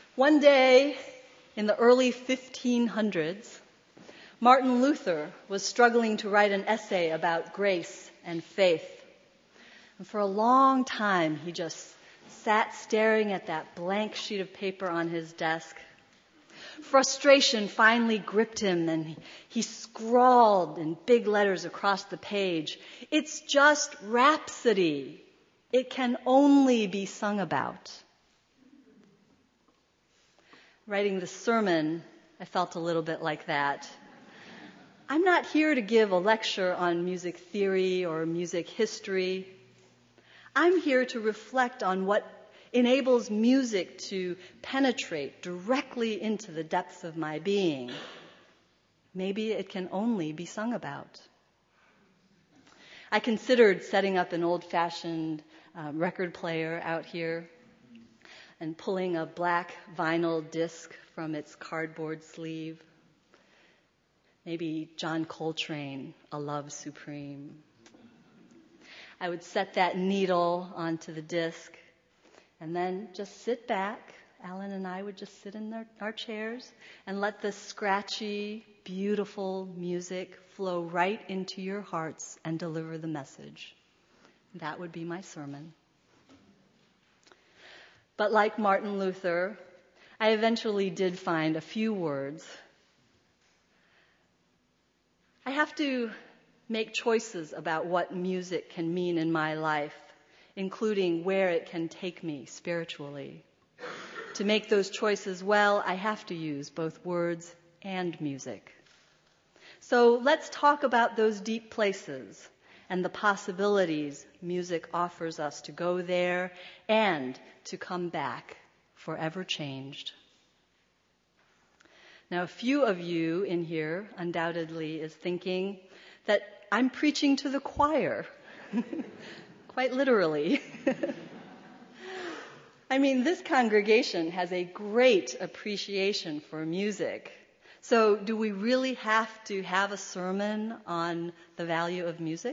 One day in the early 1500s, Martin Luther was struggling to write an essay about grace and faith. And for a long time, he just sat staring at that blank sheet of paper on his desk. Frustration finally gripped him, and he scrawled in big letters across the page, "It's just rhapsody. It can only be sung about." Writing this sermon, I felt a little bit like that. I'm not here to give a lecture on music theory or music history. I'm here to reflect on what enables music to penetrate directly into the depths of my being. Maybe it can only be sung about. I considered setting up an old-fashioned record player out here and pulling a black vinyl disc from its cardboard sleeve. Maybe John Coltrane, "A Love Supreme." I would set that needle onto the disc and then just sit back. Alan and I would just sit in our chairs and let the scratchy, beautiful music flow right into your hearts and deliver the message. That would be my sermon. But like Martin Luther, I eventually did find a few words. I have to make choices about what music can mean in my life, including where it can take me spiritually. To make those choices well, I have to use both words and music. So let's talk about those deep places and the possibilities music offers us to go there and to come back forever changed. Now, a few of you in here undoubtedly is thinking that I'm preaching to the choir, quite literally. I mean, this congregation has a great appreciation for music. So do we really have to have a sermon on the value of music?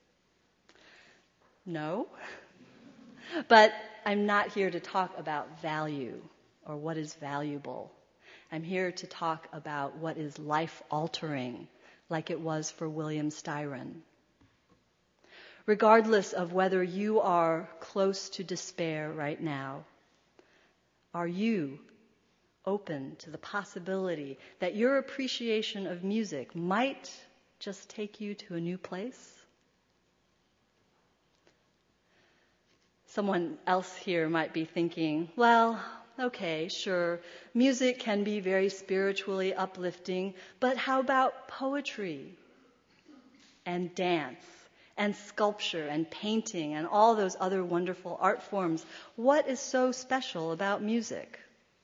No. But I'm not here to talk about value or what is valuable. I'm here to talk about what is life-altering, like it was for William Styron. Regardless of whether you are close to despair right now, are you open to the possibility that your appreciation of music might just take you to a new place? Someone else here might be thinking, well, okay, sure, music can be very spiritually uplifting, but how about poetry and dance and sculpture and painting and all those other wonderful art forms? What is so special about music?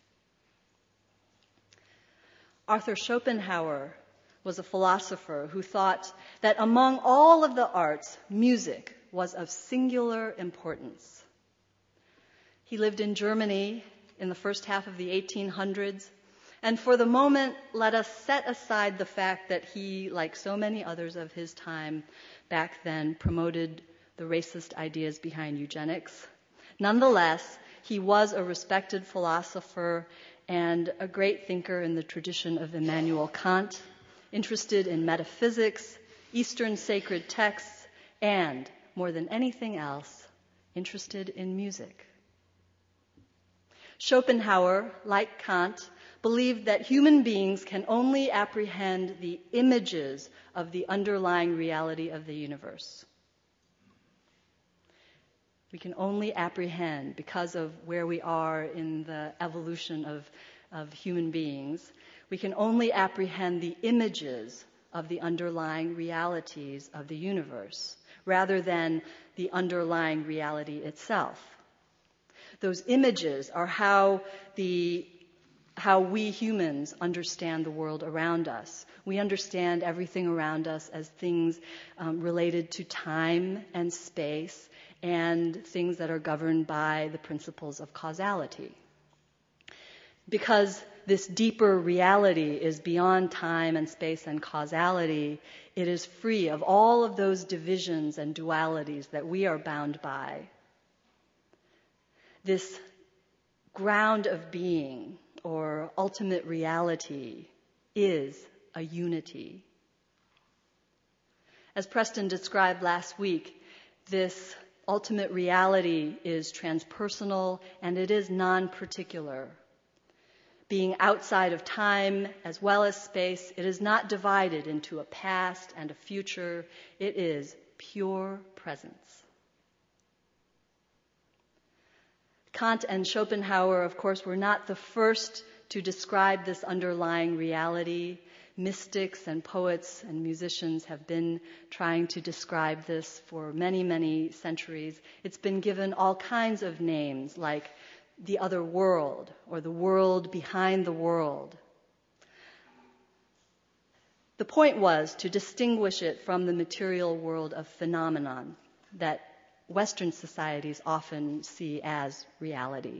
Arthur Schopenhauer was a philosopher who thought that among all of the arts, music was of singular importance. He lived in Germany in the first half of the 1800s, and for the moment, let us set aside the fact that he, like so many others of his time back then, promoted the racist ideas behind eugenics. Nonetheless, he was a respected philosopher and a great thinker in the tradition of Immanuel Kant, interested in metaphysics, Eastern sacred texts, and, more than anything else, interested in music. Schopenhauer, like Kant, believed that human beings can only apprehend the images of the underlying reality of the universe. We can only apprehend, because of where we are in the evolution of human beings, we can only apprehend the images of the underlying realities of the universe, rather than the underlying reality itself. Those images are how we humans understand the world around us. We understand everything around us as things related to time and space and things that are governed by the principles of causality. Because this deeper reality is beyond time and space and causality, it is free of all of those divisions and dualities that we are bound by. This ground of being or ultimate reality is a unity. As Preston described last week, this ultimate reality is transpersonal and it is non-particular. Being outside of time as well as space, it is not divided into a past and a future. It is pure presence. Kant and Schopenhauer, of course, were not the first to describe this underlying reality. Mystics and poets and musicians have been trying to describe this for many, many centuries. It's been given all kinds of names, like the other world or the world behind the world. The point was to distinguish it from the material world of phenomenon that Western societies often see as reality.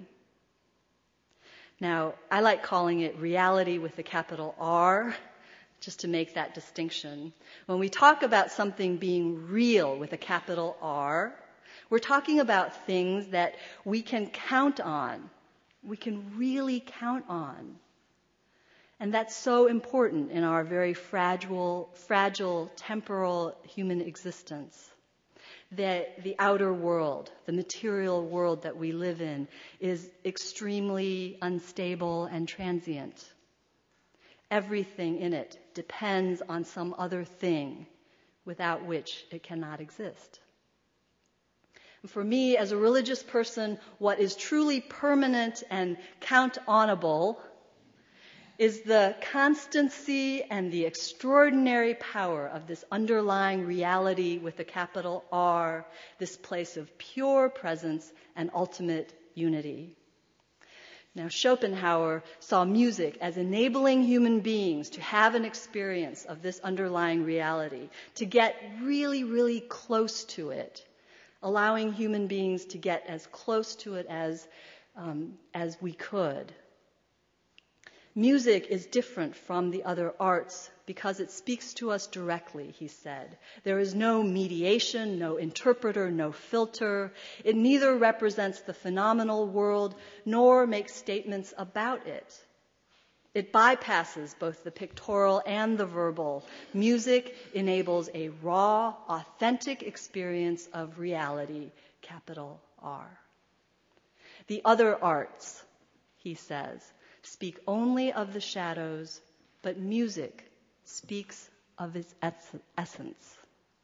Now, I like calling it reality with a capital R, just to make that distinction. When we talk about something being real with a capital R, we're talking about things that we can count on. We can really count on. And that's so important in our very fragile, temporal human existence. The outer world, the material world that we live in, is extremely unstable and transient. Everything in it depends on some other thing without which it cannot exist. For me, as a religious person, what is truly permanent and count-onable is the constancy and the extraordinary power of this underlying reality with a capital R, this place of pure presence and ultimate unity. Now, Schopenhauer saw music as enabling human beings to have an experience of this underlying reality, to get really, really close to it, allowing human beings to get as close to it as we could. Music is different from the other arts because it speaks to us directly, he said. There is no mediation, no interpreter, no filter. It neither represents the phenomenal world nor makes statements about it. It bypasses both the pictorial and the verbal. Music enables a raw, authentic experience of reality, capital R. The other arts, he says, speak only of the shadows, but music speaks of its essence.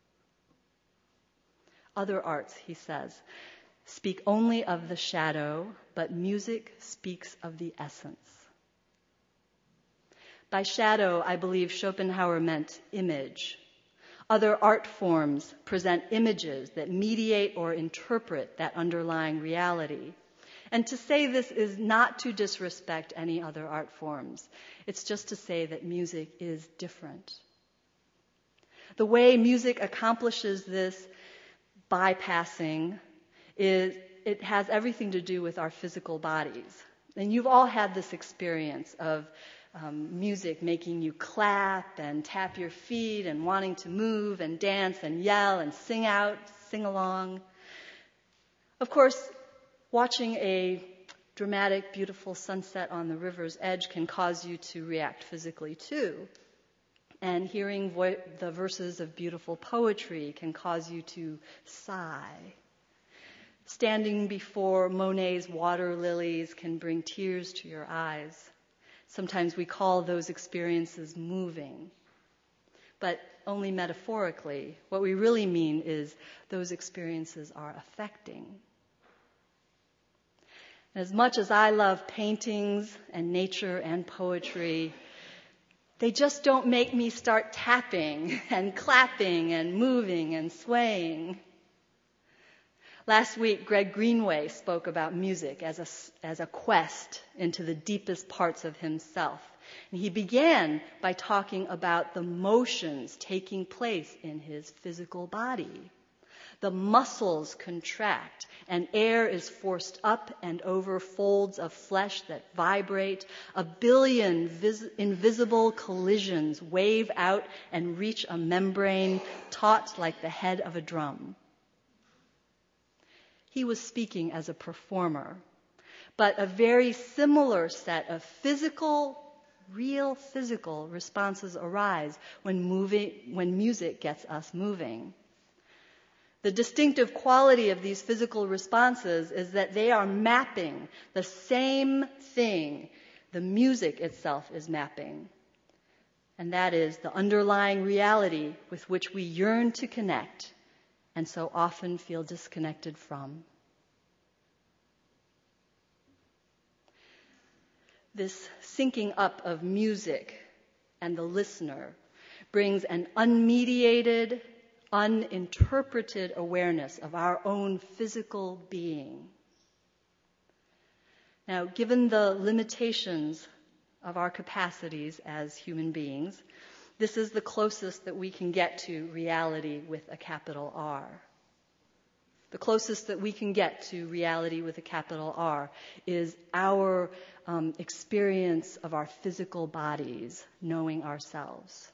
Other arts, he says, speak only of the shadow, but music speaks of the essence. By shadow, I believe Schopenhauer meant image. Other art forms present images that mediate or interpret that underlying reality. And to say this is not to disrespect any other art forms. It's just to say that music is different. The way music accomplishes this bypassing is it has everything to do with our physical bodies. And you've all had this experience of music making you clap and tap your feet and wanting to move and dance and yell and sing out, sing along. Of course, watching a dramatic, beautiful sunset on the river's edge can cause you to react physically too. And hearing the verses of beautiful poetry can cause you to sigh. Standing before Monet's water lilies can bring tears to your eyes. Sometimes we call those experiences moving, but only metaphorically. What we really mean is those experiences are affecting. As much as I love paintings and nature and poetry, they just don't make me start tapping and clapping and moving and swaying. Last week, Greg Greenway spoke about music as a quest into the deepest parts of himself. And he began by talking about the motions taking place in his physical body. The muscles contract, and air is forced up and over folds of flesh that vibrate. A billion invisible collisions wave out and reach a membrane taut like the head of a drum. He was speaking as a performer, But a very similar set of real physical responses arise when music gets us moving. The distinctive quality of these physical responses is that they are mapping the same thing the music itself is mapping. And that is the underlying reality with which we yearn to connect and so often feel disconnected from. This syncing up of music and the listener brings an unmediated, uninterpreted awareness of our own physical being. Now, given the limitations of our capacities as human beings, this is the closest that we can get to reality with a capital R. The closest that we can get to reality with a capital R is our experience of our physical bodies, knowing ourselves.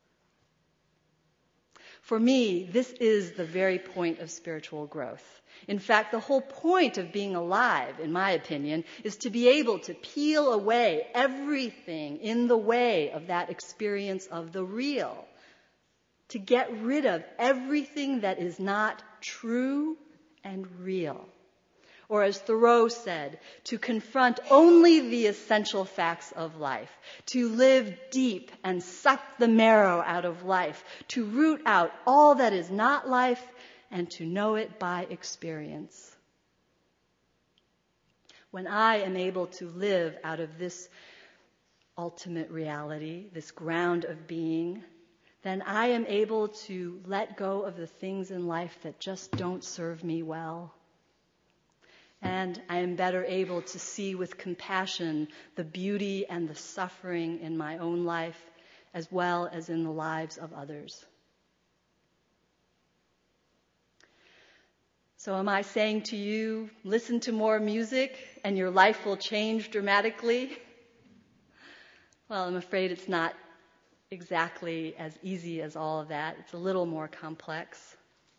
For me, this is the very point of spiritual growth. In fact, the whole point of being alive, in my opinion, is to be able to peel away everything in the way of that experience of the real, to get rid of everything that is not true and real. Or as Thoreau said, to confront only the essential facts of life, to live deep and suck the marrow out of life, to root out all that is not life and to know it by experience. When I am able to live out of this ultimate reality, this ground of being, then I am able to let go of the things in life that just don't serve me well. And I am better able to see with compassion the beauty and the suffering in my own life, as well as in the lives of others. So am I saying to you, listen to more music and your life will change dramatically? Well, I'm afraid it's not exactly as easy as all of that. It's a little more complex.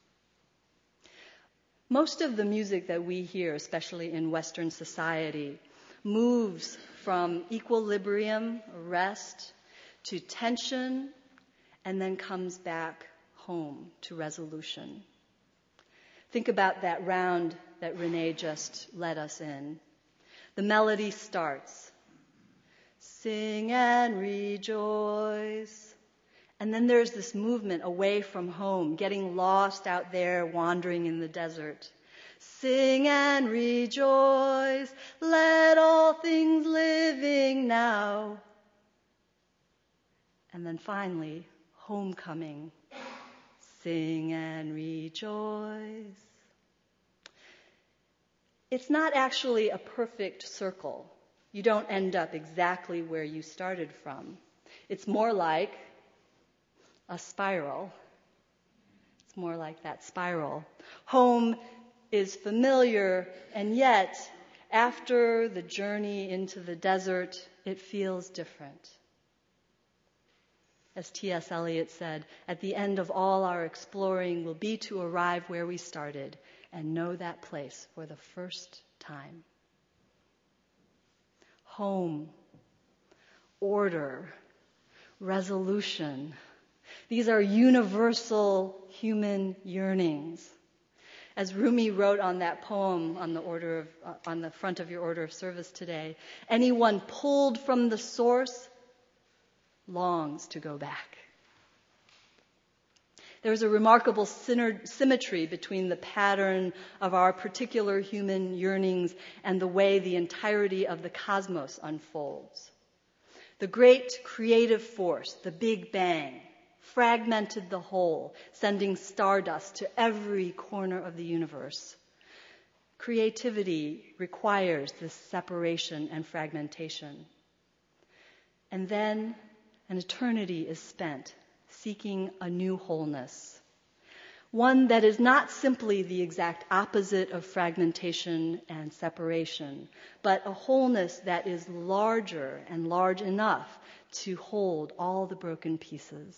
Most of the music that we hear, especially in Western society, moves from equilibrium, rest, to tension, and then comes back home to resolution. Think about that round that Renee just led us in. The melody starts. Sing and rejoice. And then there's this movement away from home, getting lost out there, wandering in the desert. Sing and rejoice, let all things living now. And then finally, homecoming. Sing and rejoice. It's not actually a perfect circle. You don't end up exactly where you started from. It's more like a spiral. It's more like that spiral. Home is familiar, and yet, after the journey into the desert, it feels different. As T.S. Eliot said, at the end of all our exploring will be to arrive where we started and know that place for the first time. Home, order, resolution. These are universal human yearnings. As Rumi wrote on that poem on the front of your order of service today, anyone pulled from the source longs to go back. There's a remarkable symmetry between the pattern of our particular human yearnings and the way the entirety of the cosmos unfolds. The great creative force, the Big Bang, fragmented the whole, sending stardust to every corner of the universe. Creativity requires this separation and fragmentation. And then an eternity is spent seeking a new wholeness, one that is not simply the exact opposite of fragmentation and separation, but a wholeness that is larger and large enough to hold all the broken pieces.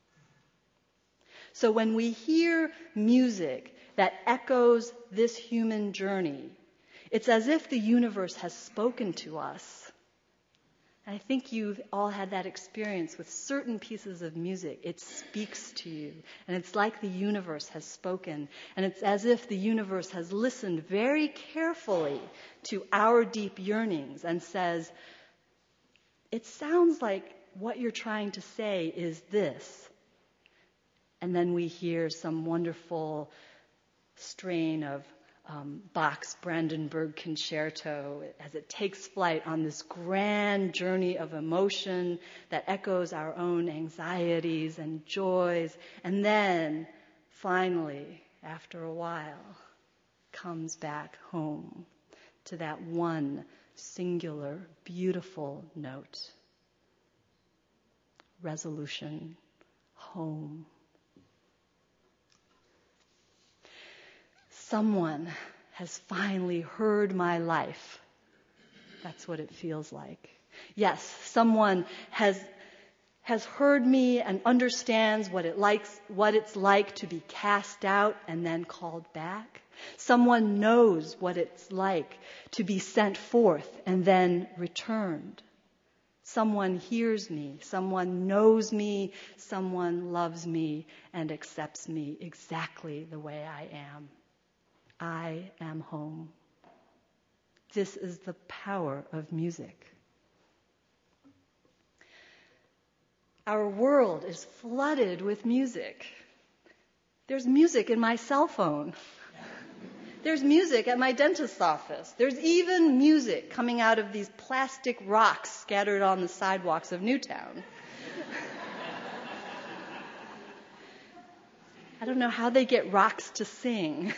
So when we hear music that echoes this human journey, It's as if the universe has spoken to us. And I think you've all had that experience with certain pieces of music. It speaks to you, and it's like the universe has spoken. And it's as if the universe has listened very carefully to our deep yearnings and says, it sounds like what you're trying to say is this. And then we hear some wonderful strain of Bach's Brandenburg Concerto as it takes flight on this grand journey of emotion that echoes our own anxieties and joys, and then finally, after a while, comes back home to that one singular, beautiful note. Resolution, home. Someone has finally heard my life. That's what it feels like. Yes, someone has heard me and understands what it's like to be cast out and then called back. Someone knows what it's like to be sent forth and then returned. Someone hears me, someone knows me, someone loves me and accepts me exactly the way I am. I am home. This is the power of music. Our world is flooded with music. There's music in my cell phone. There's music at my dentist's office. There's even music coming out of these plastic rocks scattered on the sidewalks of Newtown. I don't know how they get rocks to sing.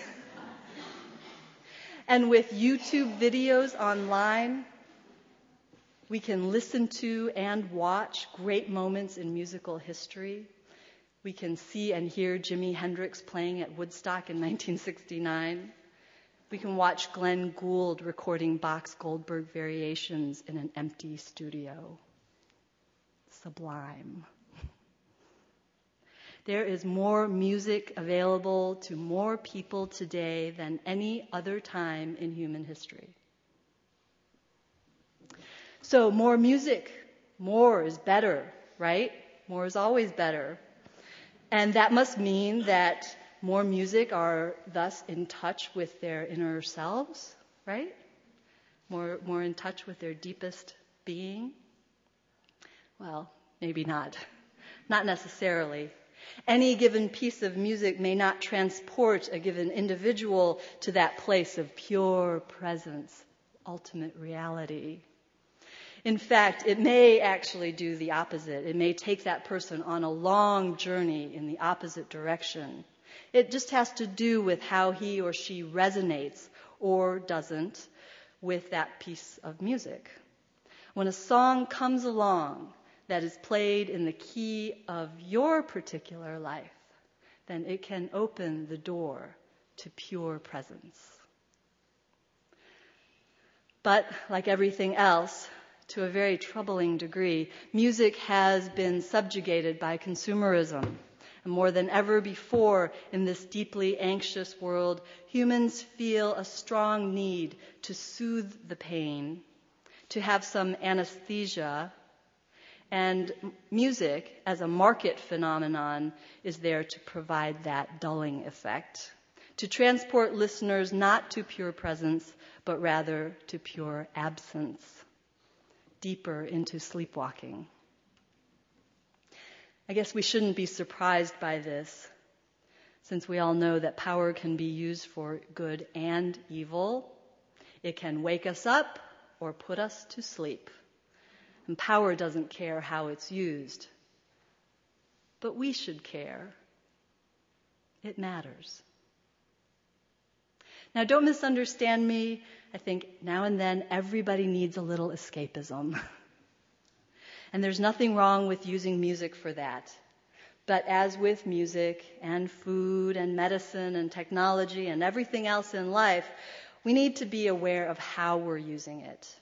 And with YouTube videos online, we can listen to and watch great moments in musical history. We can see and hear Jimi Hendrix playing at Woodstock in 1969. We can watch Glenn Gould recording Bach's Goldberg Variations in an empty studio. Sublime. There is more music available to more people today than any other time in human history. So more music, more is better, right? More is always better. And that must mean that more music are thus in touch with their inner selves, right? More in touch with their deepest being? Well, maybe not. Not necessarily. Any given piece of music may not transport a given individual to that place of pure presence, ultimate reality. In fact, it may actually do the opposite. It may take that person on a long journey in the opposite direction. It just has to do with how he or she resonates or doesn't with that piece of music. When a song comes along that is played in the key of your particular life, then it can open the door to pure presence. But like everything else, to a very troubling degree, music has been subjugated by consumerism. And more than ever before in this deeply anxious world, humans feel a strong need to soothe the pain, to have some anesthesia. And music, as a market phenomenon, is there to provide that dulling effect, to transport listeners not to pure presence, but rather to pure absence, deeper into sleepwalking. I guess we shouldn't be surprised by this, since we all know that power can be used for good and evil. It can wake us up or put us to sleep. And power doesn't care how it's used. But we should care. It matters. Now, don't misunderstand me. I think now and then everybody needs a little escapism. And there's nothing wrong with using music for that. But as with music and food and medicine and technology and everything else in life, we need to be aware of how we're using it.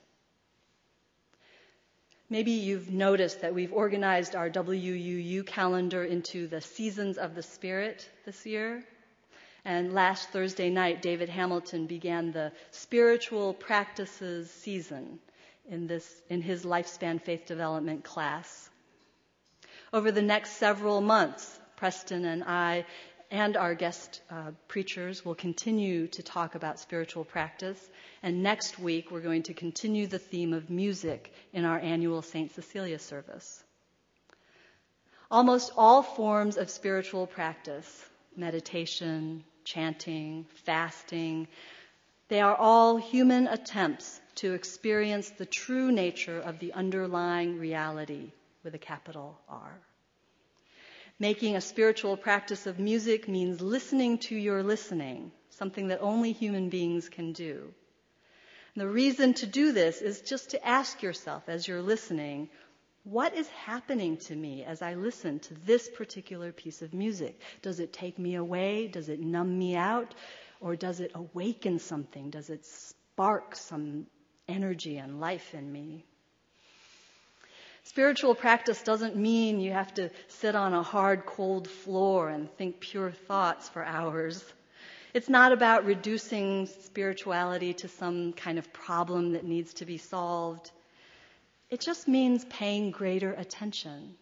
Maybe you've noticed that we've organized our WUU calendar into the Seasons of the Spirit this year. And last Thursday night, David Hamilton began the spiritual practices season in his Lifespan Faith Development class. Over the next several months, Preston and I and our guest preachers will continue to talk about spiritual practice. And next week, we're going to continue the theme of music in our annual St. Cecilia service. Almost all forms of spiritual practice, meditation, chanting, fasting, they are all human attempts to experience the true nature of the underlying reality with a capital R. Making a spiritual practice of music means listening to your listening, something that only human beings can do. And the reason to do this is just to ask yourself as you're listening, what is happening to me as I listen to this particular piece of music? Does it take me away? Does it numb me out? Or does it awaken something? Does it spark some energy and life in me? Spiritual practice doesn't mean you have to sit on a hard, cold floor and think pure thoughts for hours. It's not about reducing spirituality to some kind of problem that needs to be solved. It just means paying greater attention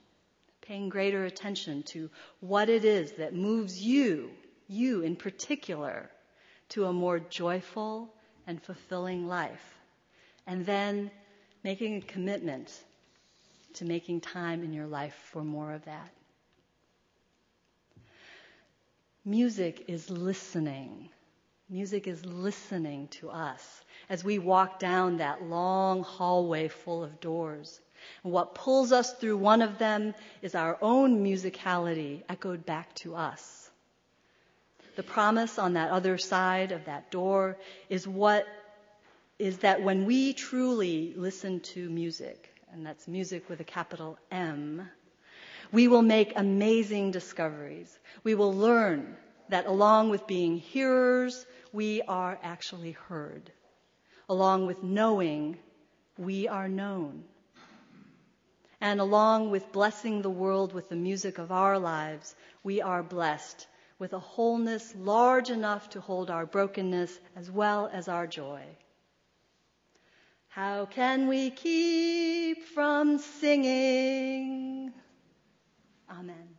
to what it is that moves you in particular, to a more joyful and fulfilling life. And then making a commitment to making time in your life for more of that. Music is listening. Music is listening to us as we walk down that long hallway full of doors. And what pulls us through one of them is our own musicality echoed back to us. The promise on that other side of that door is that when we truly listen to music, and that's music with a capital M, we will make amazing discoveries. We will learn that along with being hearers, we are actually heard. Along with knowing, we are known. And along with blessing the world with the music of our lives, we are blessed with a wholeness large enough to hold our brokenness as well as our joy. How can we keep from singing? Amen.